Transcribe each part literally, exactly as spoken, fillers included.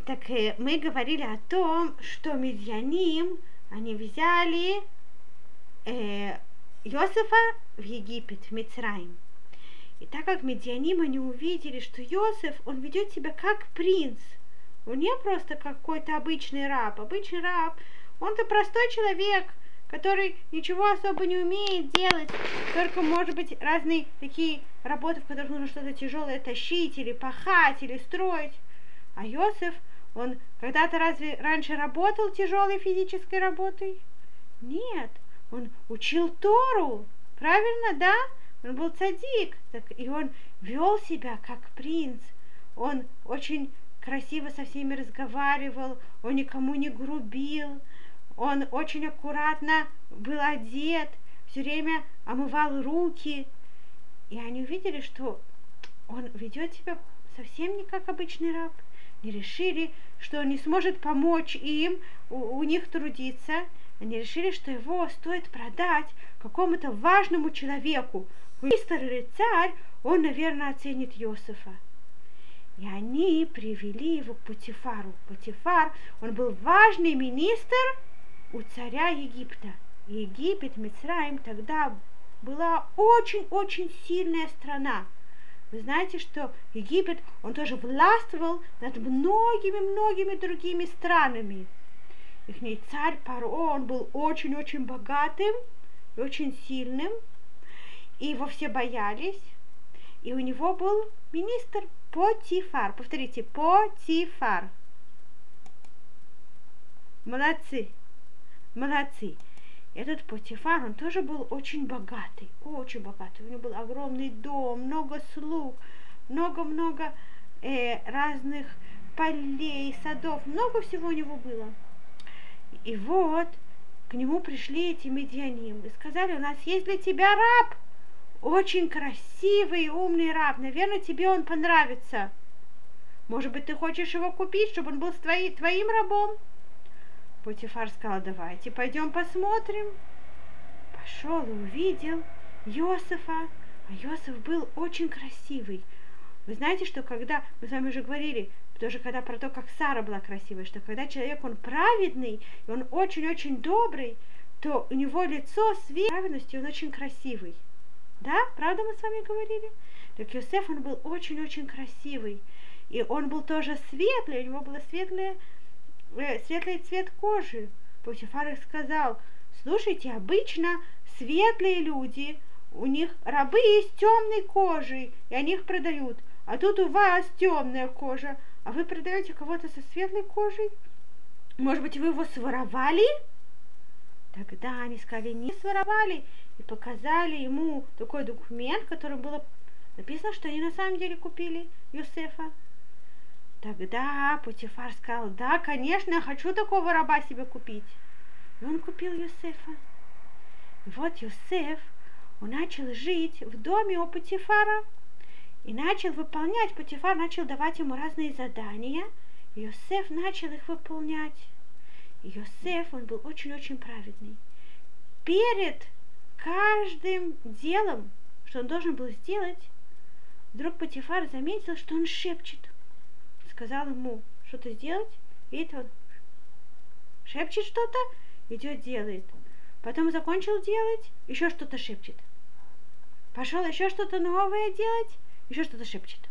Так э, мы говорили о том, что Мидьяним, они взяли э, Йосефа в Египет, Мицраим. И так как Мидьяним, они увидели, что Йосеф, он ведет себя как принц. Он не просто какой-то обычный раб. Обычный раб, он-то простой человек, который ничего особо не умеет делать, только, может быть, разные такие работы, в которых нужно что-то тяжелое тащить, или пахать, или строить. А Йосеф, он когда-то разве раньше работал тяжелой физической работой? Нет, он учил Тору, правильно, да? Он был цадик, так, и он вел себя как принц. Он очень красиво со всеми разговаривал, он никому не грубил, он очень аккуратно был одет, все время омывал руки. И они увидели, что он ведет себя совсем не как обычный раб. Они решили, что он не сможет помочь им, у, у них трудиться. Они решили, что его стоит продать какому-то важному человеку. Министр или царь, он, наверное, оценит Йосефа. И они привели его к Потифару. Потифар, он был важный министр у царя Египта. Египет, Мицраим, тогда была очень-очень сильная страна. Вы знаете, что Египет, он тоже властвовал над многими-многими другими странами. Ихний царь Паро, он был очень-очень богатым и очень сильным, и его все боялись. И у него был министр Потифар. Повторите, Потифар. Молодцы, молодцы. Этот Потифар, он тоже был очень богатый, очень богатый. У него был огромный дом, много слуг, много-много э, разных полей, садов, много всего у него было. И вот к нему пришли эти мидьяним и сказали: у нас есть для тебя раб, очень красивый и умный раб, наверное, тебе он понравится. Может быть, ты хочешь его купить, чтобы он был твои, твоим рабом? Потифар сказал: давайте пойдем посмотрим. Пошел и увидел Йосефа, а Йосеф был очень красивый. Вы знаете, что когда, мы с вами уже говорили, тоже когда про то, как Сара была красивой, что когда человек, он праведный, и он очень-очень добрый, то у него лицо с праведностью, он очень красивый. Да? Правда мы с вами говорили? Так Йосеф, он был очень-очень красивый. И он был тоже светлый, у него было светлое, э, светлый цвет кожи. Потифар сказал: слушайте, обычно светлые люди, у них рабы есть темной кожей, и они их продают. А тут у вас темная кожа, а вы продаете кого-то со светлой кожей? Может быть, вы его своровали? Тогда они сказали: не своровали, и показали ему такой документ, в котором было написано, что они на самом деле купили Йосефа. Тогда Потифар сказал: да, конечно, я хочу такого раба себе купить. И он купил Йосефа. И вот Йосеф, он начал жить в доме у Потифара и начал выполнять. Потифар начал давать ему разные задания, и Йосеф начал их выполнять. И Йосеф, он был очень-очень праведный. Перед каждым делом, что он должен был сделать, вдруг Потифар заметил, что он шепчет. Сказал ему что-то сделать, и это он шепчет что-то, идет, делает. Потом закончил делать, еще что-то шепчет. Пошел еще что-то новое делать, еще что-то шепчет.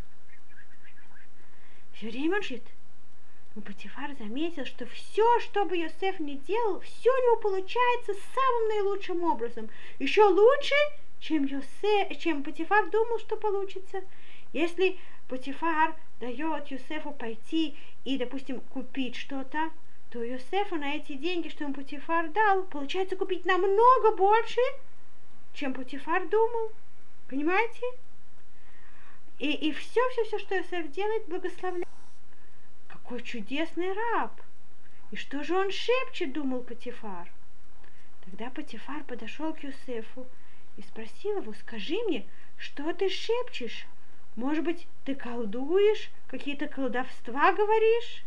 Все время он шепчет. Но Потифар заметил, что все, что бы Йосеф не делал, все у него получается самым наилучшим образом. Еще лучше, чем, Йосеф, чем Потифар думал, что получится. Если Потифар дает Йосефу пойти и, допустим, купить что-то, то Йосефу на эти деньги, что ему Потифар дал, получается купить намного больше, чем Потифар думал. Понимаете? И, и все, все, все, что Йосеф делает, благословляет. Какой чудесный раб! И что же он шепчет, думал Потифар. Тогда Потифар подошел к Йосефу и спросил его: скажи мне, что ты шепчешь? Может быть, ты колдуешь, какие-то колдовства говоришь?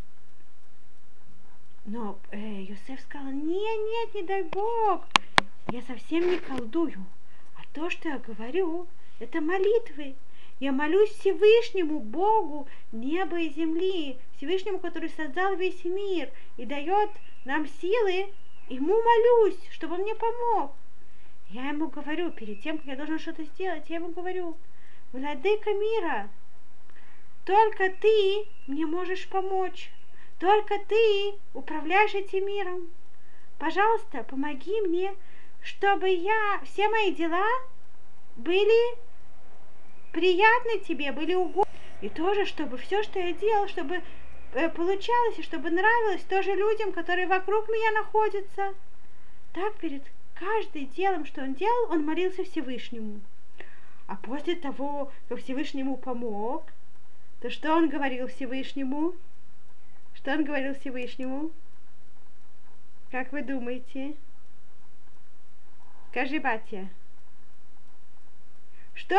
Но э, Йосеф сказал: нет, нет, не дай Бог, я совсем не колдую, а то, что я говорю, это молитвы. Я молюсь Всевышнему Богу неба и земли, Всевышнему, который создал весь мир и дает нам силы, ему молюсь, чтобы он мне помог. Я ему говорю, перед тем, как я должен что-то сделать, я ему говорю: владыка мира, только ты мне можешь помочь, только ты управляешь этим миром. Пожалуйста, помоги мне, чтобы я, все мои дела были приятны тебе, были угодны. И тоже, чтобы все, что я делал, чтобы э, получалось, и чтобы нравилось тоже людям, которые вокруг меня находятся. Так перед каждым делом, что он делал, он молился Всевышнему. А после того, как Всевышнему помог, то что он говорил Всевышнему? Что он говорил Всевышнему? Как вы думаете? Скажи, батя. Что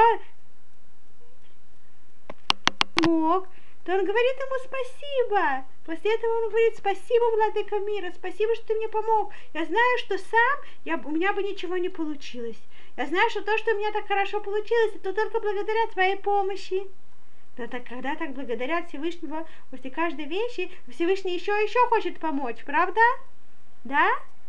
мог, то он говорит ему спасибо. После этого он говорит: спасибо, владыка мира, спасибо, что ты мне помог. Я знаю, что сам я, у меня бы ничего не получилось. Я знаю, что то, что у меня так хорошо получилось, это только благодаря твоей помощи. Но так, когда так благодарят Всевышнего после каждой вещи, Всевышний еще и еще хочет помочь, правда? Да?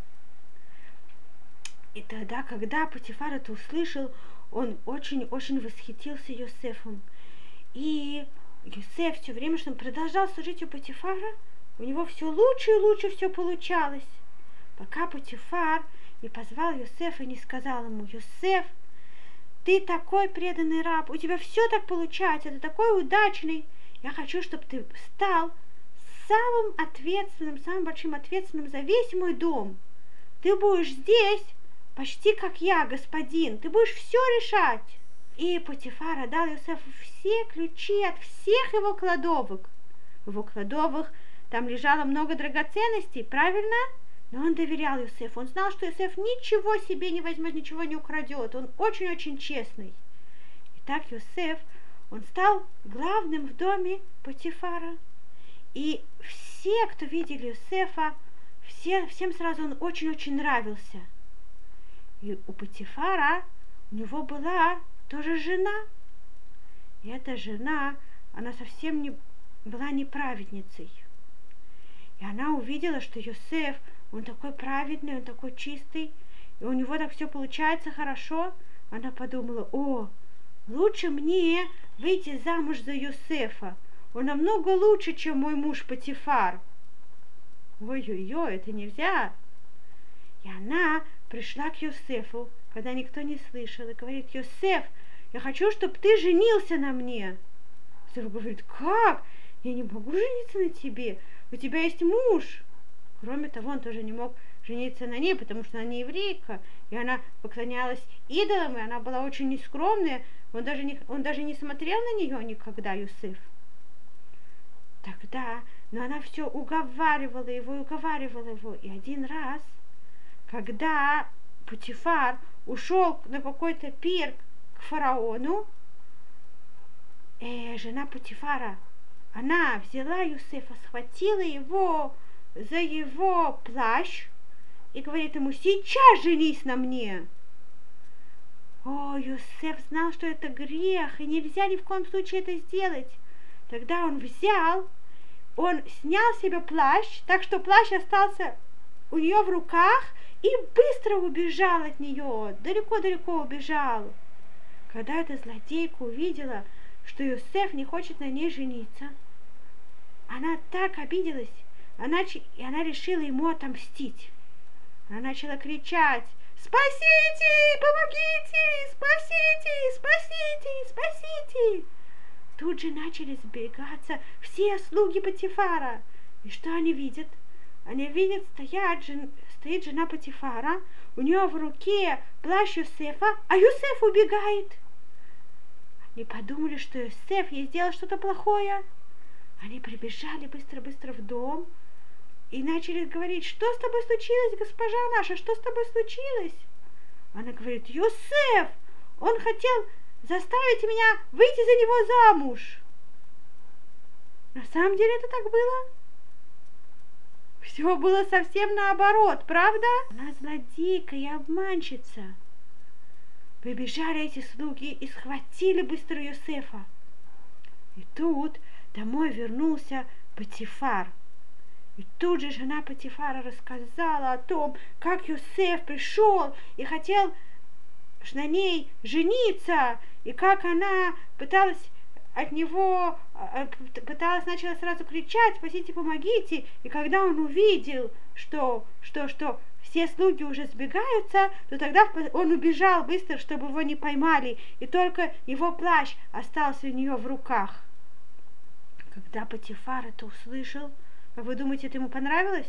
И тогда, когда Потифар это услышал, он очень-очень восхитился Йосефом. И Йосеф все время, что он продолжал служить у Потифара, у него все лучше и лучше все получалось. Пока Потифар не позвал Йосефа и не сказал ему: Йосеф, ты такой преданный раб, у тебя все так получается, ты такой удачный. Я хочу, чтобы ты стал самым ответственным, самым большим ответственным за весь мой дом. Ты будешь здесь почти как я, господин, ты будешь все решать. И Потифар отдал Йосефу все ключи от всех его кладовок. В его кладовых там лежало много драгоценностей, правильно? Но он доверял Йосефу. Он знал, что Йосеф ничего себе не возьмет, ничего не украдет. Он очень-очень честный. И так Йосеф, он стал главным в доме Потифара. И все, кто видели Йосефа, все, всем сразу он очень-очень нравился. И у Потифара у него была тоже жена. И эта жена, она совсем не была не праведницей. И она увидела, что Йосеф, он такой праведный, он такой чистый, и у него так все получается хорошо. Она подумала: о, лучше мне выйти замуж за Йосефа. Он намного лучше, чем мой муж Потифар. Ой-ой-ой, это нельзя. И она пришла к Йосефу, когда никто не слышал, и говорит: Йосеф, я хочу, чтобы ты женился на мне. Йосеф говорит: как? Я не могу жениться на тебе. У тебя есть муж. Кроме того, он тоже не мог жениться на ней, потому что она не еврейка, и она поклонялась идолам, и она была очень нескромная. Он даже не, он даже не смотрел на нее никогда, Йосеф. Тогда, но она все уговаривала его и уговаривала его. И один раз, когда Потифар ушел на какой-то пир к фараону, э, жена Потифара, она взяла Йосефа, схватила его за его плащ и говорит ему: сейчас женись на мне. О, Йосеф знал, что это грех, и нельзя ни в коем случае это сделать. Тогда он взял, он снял себе плащ, так что плащ остался у нее в руках, и быстро убежал от нее, далеко-далеко убежал. Когда эта злодейка увидела, что Йосеф не хочет на ней жениться, она так обиделась, она, и она решила ему отомстить. Она начала кричать: спасите, помогите, спасите, спасите, спасите. Тут же начали сбегаться все слуги Потифара. И что они видят? Они видят, стоят, жен, стоит жена Потифара, у нее в руке плащ Йосефа, а Йосеф убегает. Они подумали, что Йосеф ей сделал что-то плохое. Они прибежали быстро-быстро в дом и начали говорить: что с тобой случилось, госпожа наша, что с тобой случилось? Она говорит: Йосеф, он хотел заставить меня выйти за него замуж. На самом деле это так было? Все было совсем наоборот, правда? Она злодейка и обманщица. прибежали эти слуги и схватили быстро Йосефа. И тут домой вернулся Потифар. И тут же жена Потифара рассказала о том, как Йосеф пришел и хотел на ней жениться, и как она пыталась от него, пыталась, начала сразу кричать: спасите, помогите. И когда он увидел, что, что, что все слуги уже сбегаются, то тогда он убежал быстро, чтобы его не поймали, и только его плащ остался у нее в руках. Когда Потифар это услышал, как вы думаете, это ему понравилось?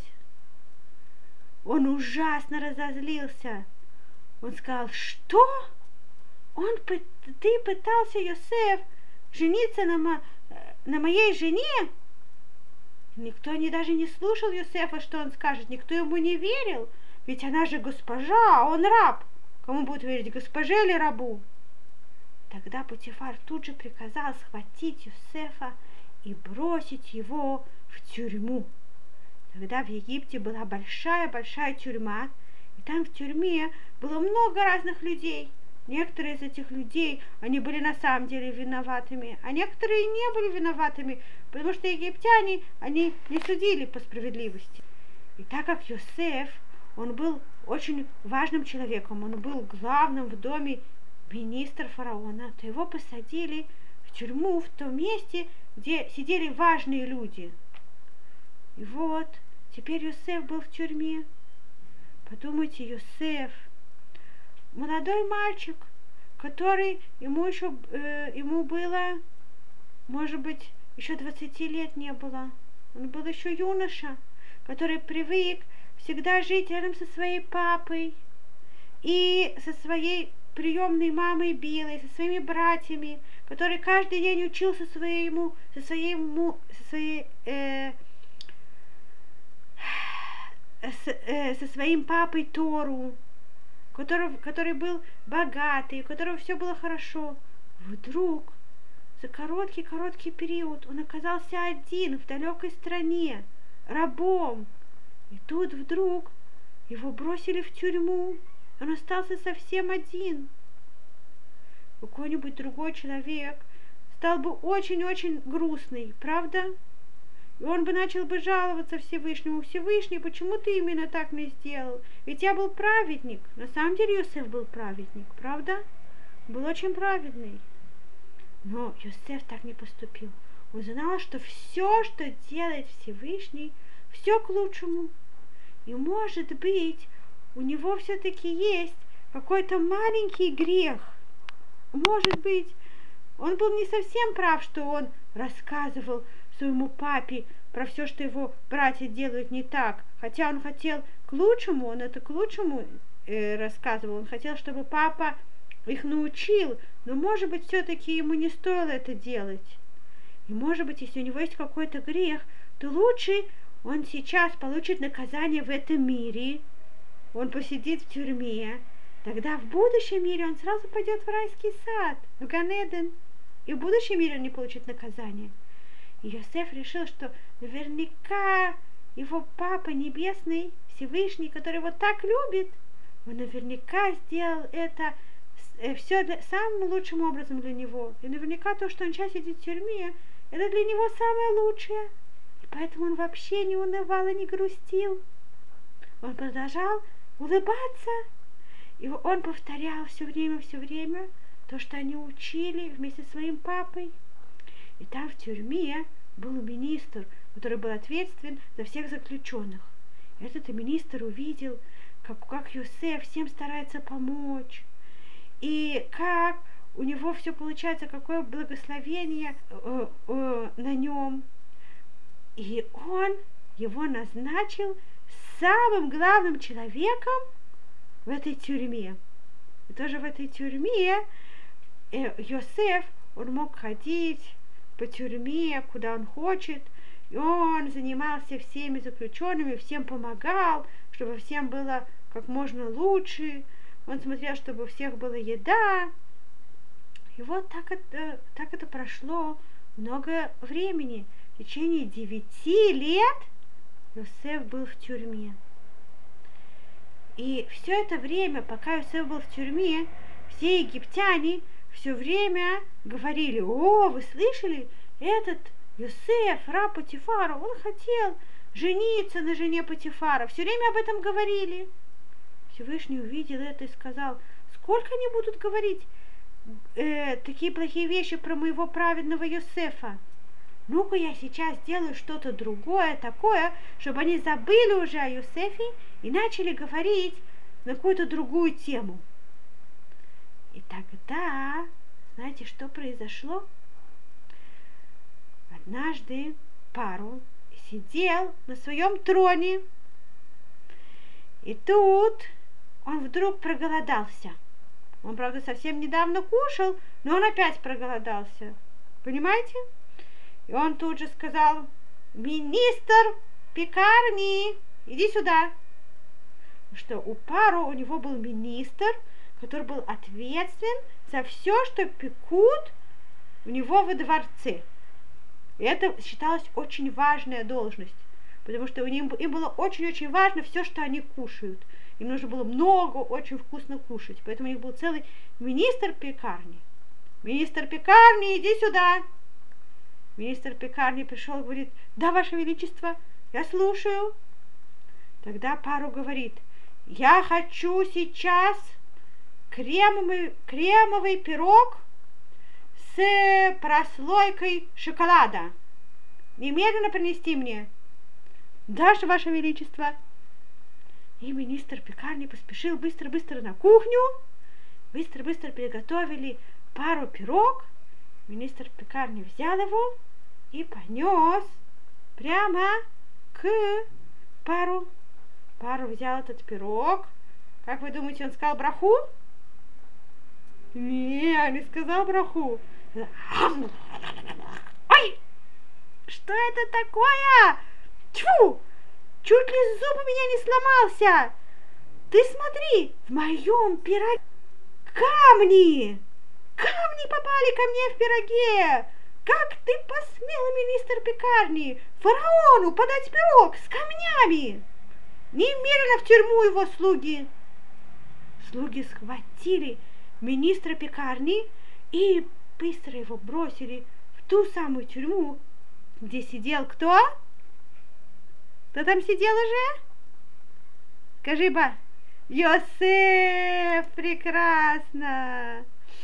Он ужасно разозлился. Он сказал: что? Он, ты пытался, Йосеф, жениться на, мо, на моей жене? Никто не, даже не слушал Йосефа, что он скажет, никто ему не верил, ведь она же госпожа, а он раб. Кому будет верить, госпоже или рабу? Тогда Потифар тут же приказал схватить Йосефа и бросить его в тюрьму. Тогда в Египте была большая-большая тюрьма, и там в тюрьме было много разных людей. Некоторые из этих людей, они были на самом деле виноватыми, а некоторые не были виноватыми, потому что египтяне, они не судили по справедливости. И так как Йосеф, он был очень важным человеком, он был главным в доме министра фараона, то его посадили в тюрьму в том месте, где сидели важные люди. И вот, теперь Йосеф был в тюрьме. Подумайте, Йосеф, молодой мальчик, который ему еще, э, ему было, может быть, еще двадцати лет не было. Он был еще юноша, который привык всегда жить рядом со своей папой и со своей приемной мамой Билой, со своими братьями, который каждый день учился своему, со своему, со своей, э, с, э, со своим папой Тору, который, который был богатый, у которого все было хорошо. Вдруг за короткий-короткий период он оказался один в далекой стране, рабом. И тут вдруг его бросили в тюрьму. Он остался совсем один. Какой-нибудь другой человек стал бы очень-очень грустный, правда? И он бы начал бы жаловаться Всевышнему: Всевышний, почему ты именно так мне сделал? Ведь я был праведник. На самом деле Йосеф был праведник, правда? Был очень праведный. Но Йосеф так не поступил. Он знал, что все, что делает Всевышний, все к лучшему. И может быть, у него все-таки есть какой-то маленький грех. Может быть, он был не совсем прав, что он рассказывал своему папе про все, что его братья делают не так. Хотя он хотел к лучшему, он это к лучшему э, рассказывал. Он хотел, чтобы папа их научил, но, может быть, все-таки ему не стоило это делать. И, может быть, если у него есть какой-то грех, то лучше он сейчас получит наказание в этом мире, он посидит в тюрьме, тогда в будущем мире он сразу пойдет в райский сад, в Ганеден, и в будущем мире он не получит наказание. И Йосеф решил, что наверняка его папа небесный, Всевышний, который его так любит, он наверняка сделал это все для, самым лучшим образом для него. И наверняка то, что он сейчас сидит в тюрьме, это для него самое лучшее. И поэтому он вообще не унывал и не грустил. Он продолжал улыбаться. И он повторял все время, все время то, что они учили вместе со своим папой. И там в тюрьме был министр, который был ответственен за всех заключенных. И этот министр увидел, как, как Йосеф всем старается помочь. И как у него все получается, какое благословение э, э, на нем. И он его назначил самым главным человеком в этой тюрьме. И тоже в этой тюрьме э, Йосеф, он мог ходить по тюрьме, куда он хочет, и он занимался всеми заключенными, всем помогал, чтобы всем было как можно лучше. Он смотрел, чтобы у всех была еда. И вот так это, так это прошло много времени. В течение девяти лет Йосеф был в тюрьме. И все это время, пока Йосеф был в тюрьме, все египтяне все время говорили: о, вы слышали, этот Йосеф, раб Потифара, он хотел жениться на жене Потифара. Все время об этом говорили. Всевышний увидел это и сказал: сколько они будут говорить э, такие плохие вещи про моего праведного Йосефа? Ну-ка я сейчас сделаю что-то другое, такое, чтобы они забыли уже о Йосефе и начали говорить на какую-то другую тему. И тогда, знаете, что произошло? Однажды Паро сидел на своем троне, и тут он вдруг проголодался. Он, правда, совсем недавно кушал, но он опять проголодался. Понимаете? И он тут же сказал: министр пекарни, иди сюда. Что у Паро у него был министр, который был ответственен за все, что пекут у него во дворце. И это считалось очень важная должность, потому что им, им было очень-очень важно все, что они кушают. Им нужно было много, очень вкусно кушать. Поэтому у них был целый министр пекарни. Министр пекарни, иди сюда. Министр пекарни пришел и говорит: да, Ваше Величество, я слушаю. Тогда Паро говорит: я хочу сейчас кремовый, кремовый пирог с прослойкой шоколада. Немедленно принести мне. Да, Ваше Величество. И министр пекарни поспешил быстро-быстро на кухню. Быстро-быстро приготовили Паро пирог. Министр пекарни взял его и понес прямо к Пару. Пару взял этот пирог. Как вы думаете, он сказал браху? Не, не сказал браху. Ой! Что это такое? Тьфу! Чуть ли зуб у меня не сломался. Ты смотри, в моем пироге камни! Камни попали ко мне в пироге! Как ты посмел, министр пекарни, фараону подать пирог с камнями? Немедленно в тюрьму его, слуги! Слуги схватили министра пекарни и быстро его бросили в ту самую тюрьму, где сидел кто? Кто там сидел уже? Скажи-ка. Йосеф! Прекрасно!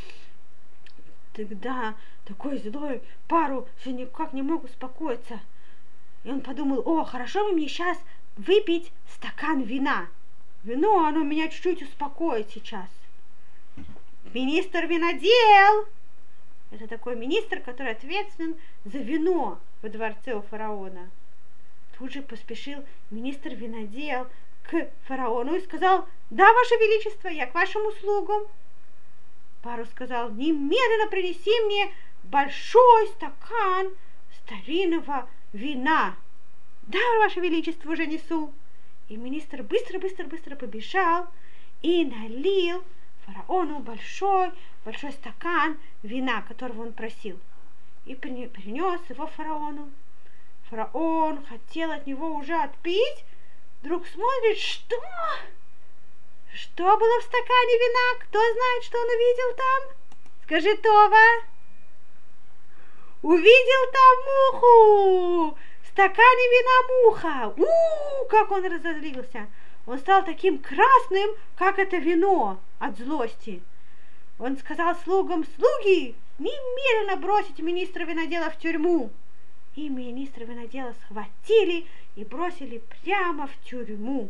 Тогда такой злой Паро все никак не мог успокоиться. И он подумал: о, хорошо бы мне сейчас выпить стакан вина. Вино, оно меня чуть-чуть успокоит сейчас. Министр винодел! Это такой министр, который ответственен за вино во дворце у фараона. Тут же поспешил министр винодел к фараону и сказал: да, Ваше Величество, я к вашим услугам. Паро сказал: немедленно принеси мне большой стакан старинного вина. Да, Ваше Величество, уже несу. И министр быстро-быстро-быстро побежал и налил фараону большой, большой стакан вина, которого он просил. И принес его фараону. Фараон хотел от него уже отпить, вдруг смотрит, что? Что было в стакане вина? Кто знает, что он увидел там? Скажи, Това. Увидел там муху! В стакане вина муха! У-у-у, как он разозлился! Он стал таким красным, как это вино, от злости. Он сказал слугам: слуги, немедленно бросить министра винодела в тюрьму. И министра винодела схватили и бросили прямо в тюрьму.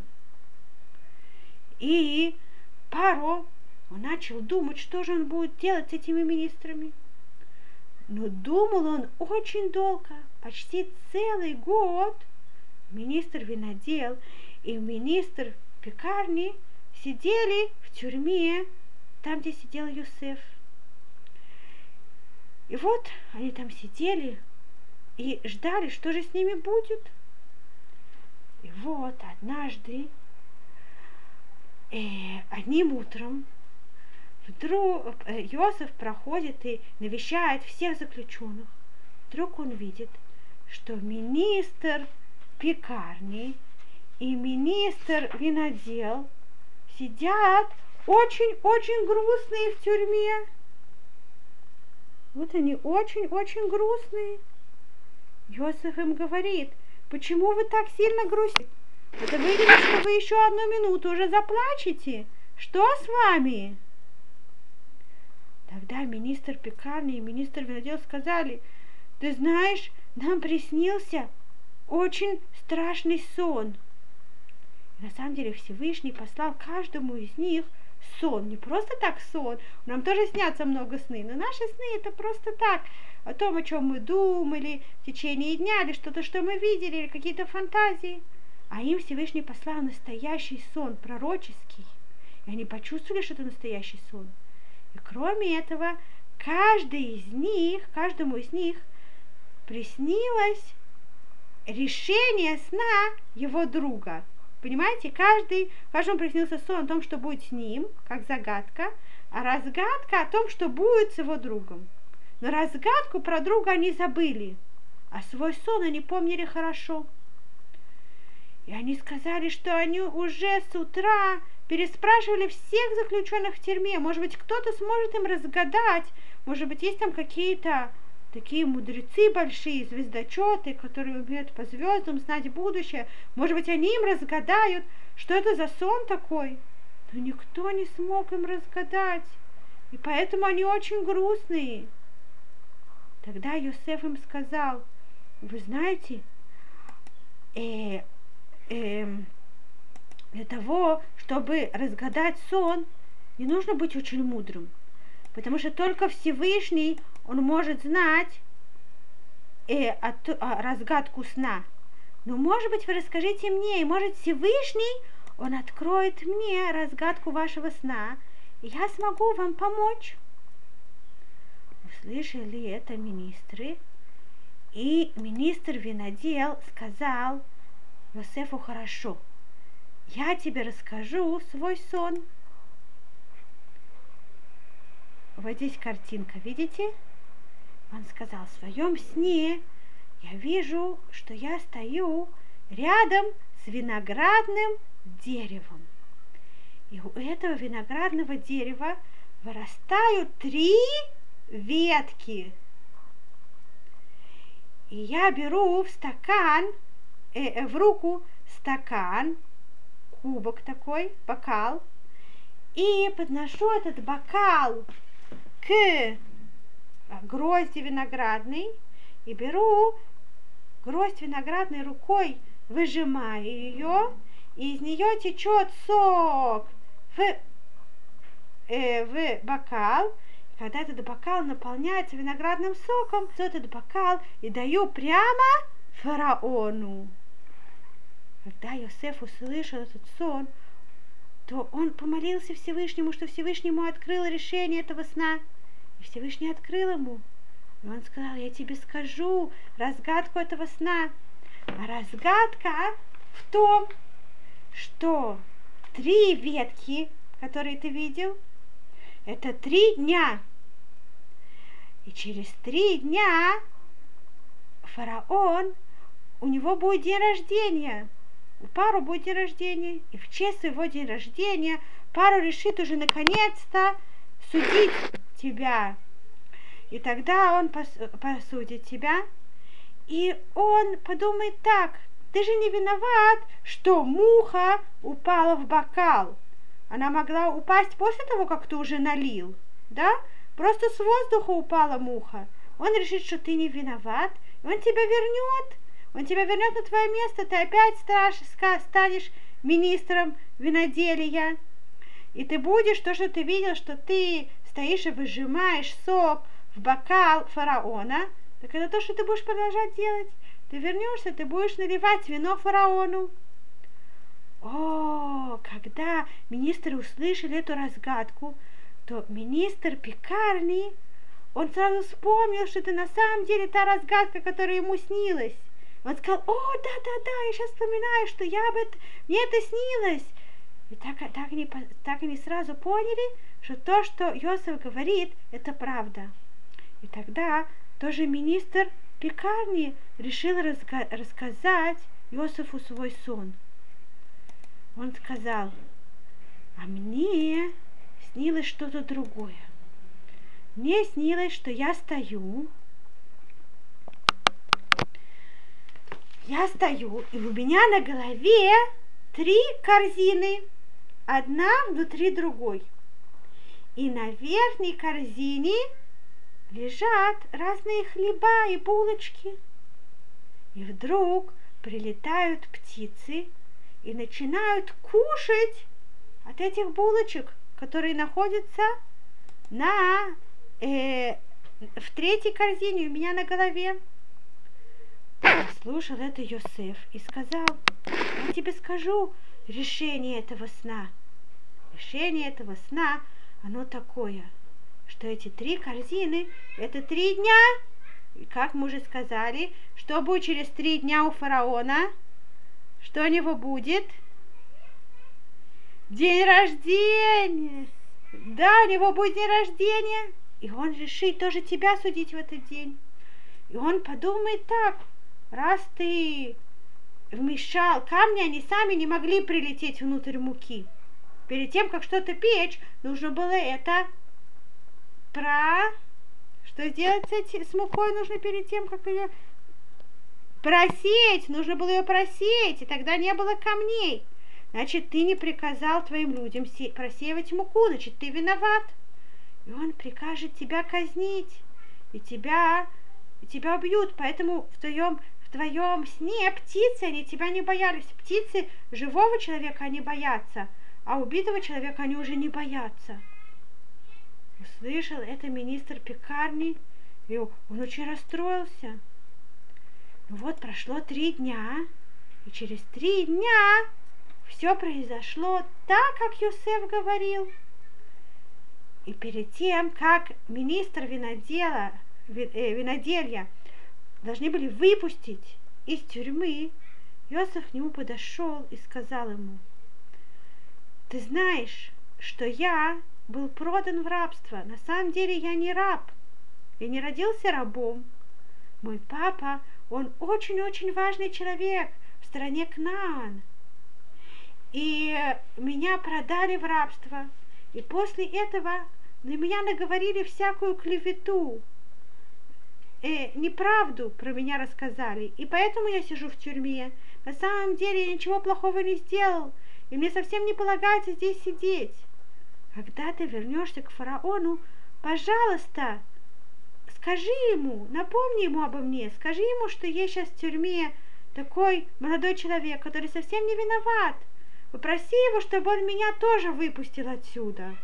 И Паро, он начал думать, что же он будет делать с этими министрами. Но думал он очень долго, почти целый год. Министр винодел и министр пекарни сидели в тюрьме, там, где сидел Йосеф. И вот они там сидели и ждали, что же с ними будет. И вот однажды, э, одним утром, вдруг э, Йосеф проходит и навещает всех заключенных. Вдруг он видит, что министр пекарни и министр винодел сидят очень-очень грустные в тюрьме. Вот они очень-очень грустные. Йосеф им говорит: почему вы так сильно грустите? Это выглядит, что вы еще одну минуту уже заплачете. Что с вами? Тогда министр пекарни и министр винодел сказали: ты знаешь, нам приснился очень страшный сон. И на самом деле Всевышний послал каждому из них сон. Не просто так сон. Нам тоже снятся много сны, но наши сны это просто так. О том, о чем мы думали в течение дня, или что-то, что мы видели, или какие-то фантазии. А им Всевышний послал настоящий сон, пророческий. И они почувствовали, что это настоящий сон. И кроме этого, каждый из них, каждому из них приснилось решение сна его друга. Понимаете, каждый, каждому приснился сон о том, что будет с ним, как загадка, а разгадка о том, что будет с его другом. Но разгадку про друга они забыли, а свой сон они помнили хорошо. И они сказали, что они уже с утра переспрашивали всех заключенных в тюрьме. Может быть, кто-то сможет им разгадать. Может быть, есть там какие-то такие мудрецы большие, звездочеты, которые умеют по звездам знать будущее. Может быть, они им разгадают, что это за сон такой. Но никто не смог им разгадать. И поэтому они очень грустные. Тогда Йосеф им сказал: вы знаете, э, э, для того, чтобы разгадать сон, не нужно быть очень мудрым. Потому что только Всевышний, он может знать э, от, а, разгадку сна. Но, может быть, вы расскажите мне, и может Всевышний, он откроет мне разгадку вашего сна, и я смогу вам помочь. Услышали это министры, и министр винодел сказал Йосефу: хорошо, я тебе расскажу свой сон. Вот здесь картинка, видите? Он сказал: в своем сне я вижу, что я стою рядом с виноградным деревом. И у этого виноградного дерева вырастают три ветки. И я беру в стакан, э, в руку стакан, кубок такой, бокал, и подношу этот бокал к грозди виноградной, и беру гроздь виноградной рукой, выжимаю ее, и из нее течет сок в, э, в бокал. И когда этот бокал наполняется виноградным соком, то этот бокал и даю прямо фараону. Когда Йосеф услышал этот сон, то он помолился Всевышнему, что Всевышнему открыл решение этого сна. И Всевышний открыл ему. И он сказал: я тебе скажу разгадку этого сна. А разгадка в том, что три ветки, которые ты видел, это три дня. И через три дня фараон, у него будет день рождения. У пару будет день рождения. И в честь своего день рождения пару решит уже наконец-то судить тебя. И тогда он посудит тебя. И он подумает так: ты же не виноват, что муха упала в бокал. Она могла упасть после того, как ты уже налил, да? Просто с воздуха упала муха. Он решит, что ты не виноват, и он тебя вернет. Он тебя вернет на твое место, ты опять станешь министром виноделия. И ты будешь то, что ты видел, что ты стоишь и выжимаешь сок в бокал фараона, так это то, что ты будешь продолжать делать. Ты вернешься, ты будешь наливать вино фараону. О, когда министры услышали эту разгадку, то министр пекарни, он сразу вспомнил, что это на самом деле та разгадка, которая ему снилась. Он сказал: о, да-да-да, я сейчас вспоминаю, что я об этом, мне это снилось. И так, так, они, так они сразу поняли, что то, что Йосеф говорит, это правда. И тогда тоже министр пекарни решил разга- рассказать Йосефу свой сон. Он сказал: а мне снилось что-то другое. Мне снилось, что я стою, я стою, и у меня на голове три корзины, одна внутри другой. И на верхней корзине лежат разные хлеба и булочки. И вдруг прилетают птицы и начинают кушать от этих булочек, которые находятся на, э, в третьей корзине у меня на голове. Слушал это Йосеф и сказал: я тебе скажу решение этого сна. Решение этого сна, оно такое, что эти три корзины, это три дня. И как мы уже сказали, что будет через три дня у фараона? Что у него будет? День рождения. Да, у него будет день рождения. И он решит тоже тебя судить в этот день. И он подумает так: раз ты вмешал камни, они сами не могли прилететь внутрь муки. Перед тем, как что-то печь, нужно было это про... Что сделать с мукой нужно перед тем, как ее просеять? Нужно было ее просеять, и тогда не было камней. Значит, ты не приказал твоим людям просеивать муку, значит, ты виноват. И он прикажет тебя казнить, и тебя, и тебя убьют. Поэтому в твоем, в твоем сне птицы, они тебя не боялись. Птицы живого человека они боятся, а убитого человека они уже не боятся. Услышал это министр пекарни, и он очень расстроился. Ну вот, прошло три дня, и через три дня все произошло так, как Йосеф говорил. И перед тем, как министр винодела, э, виноделья должны были выпустить из тюрьмы, Йосеф к нему подошел и сказал ему: ты знаешь, что я был продан в рабство. На самом деле я не раб. Я не родился рабом. Мой папа, он очень-очень важный человек в стране Кнаан. И меня продали в рабство. И после этого на меня наговорили всякую клевету. Э, неправду про меня рассказали. И поэтому я сижу в тюрьме. На самом деле я ничего плохого не сделал. И мне совсем не полагается здесь сидеть. Когда ты вернешься к фараону, пожалуйста, скажи ему, напомни ему обо мне, скажи ему, что есть сейчас в тюрьме такой молодой человек, который совсем не виноват. Попроси его, чтобы он меня тоже выпустил отсюда.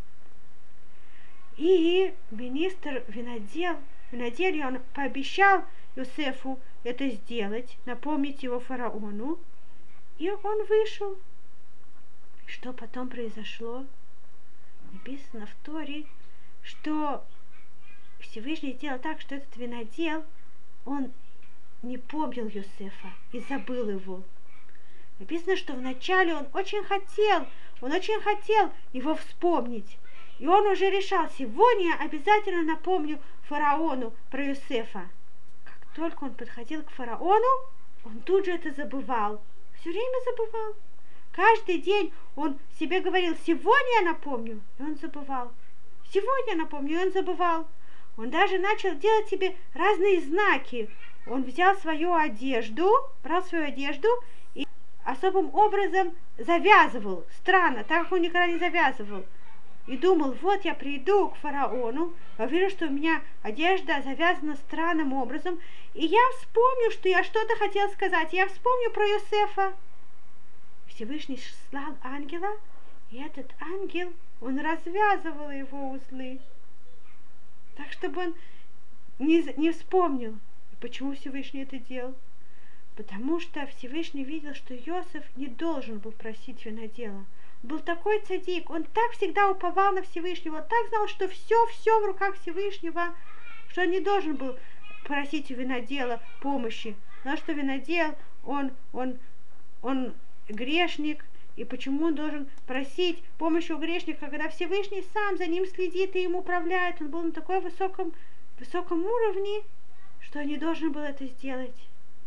И министр винодел, виноделья, он пообещал Йосефу это сделать, напомнить его фараону, и он вышел. Что потом произошло? Написано в Торе, что Всевышний сделал так, что этот винодел, он не помнил Йосефа и забыл его. Написано, что вначале он очень хотел, он очень хотел его вспомнить. И он уже решал: сегодня я обязательно напомню фараону про Йосефа. Как только он подходил к фараону, он тут же это забывал. Все время забывал. Каждый день он себе говорил: сегодня я напомню, и он забывал. Сегодня я напомню, и он забывал. Он даже начал делать себе разные знаки. Он взял свою одежду, брал свою одежду и особым образом завязывал. Странно, так как он никогда не завязывал. И думал: вот я приду к фараону, я увижу, что у меня одежда завязана странным образом, и я вспомню, что я что-то хотел сказать, я вспомню про Йосефа. Всевышний слал ангела, и этот ангел, он развязывал его узлы, так, чтобы он не, не вспомнил. И почему Всевышний это делал? Потому что Всевышний видел, что Йосеф не должен был просить винодела. Он был такой цадик, он так всегда уповал на Всевышнего, он так знал, что все-все в руках Всевышнего, что он не должен был просить у винодела помощи. Но что винодел, он, он, он грешник, и почему он должен просить помощи у грешника, когда Всевышний сам за ним следит и им управляет. Он был на таком высоком, высоком уровне, что он не должен был это сделать. И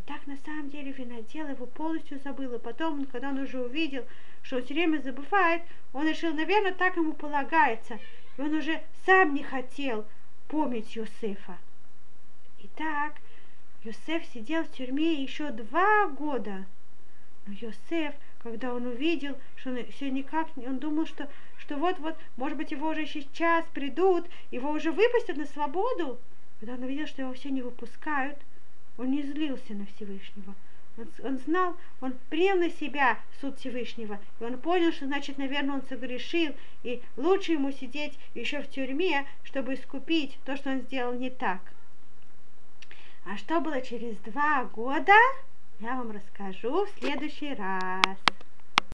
так на самом деле винодел его полностью забыл. И потом, когда он уже увидел, что он все время забывает, он решил, наверное, так ему полагается. И он уже сам не хотел помнить Йосефа. Итак, Йосеф сидел в тюрьме еще два года. Но Йосеф, когда он увидел, что он все никак, он думал, что, что вот-вот, может быть, его уже сейчас придут, его уже выпустят на свободу. Когда он увидел, что его все не выпускают, он не злился на Всевышнего. Он, он знал, он принял на себя суд Всевышнего. И он понял, что, значит, наверное, он согрешил. И лучше ему сидеть еще в тюрьме, чтобы искупить то, что он сделал не так. А что было через два года, я вам расскажу в следующий раз.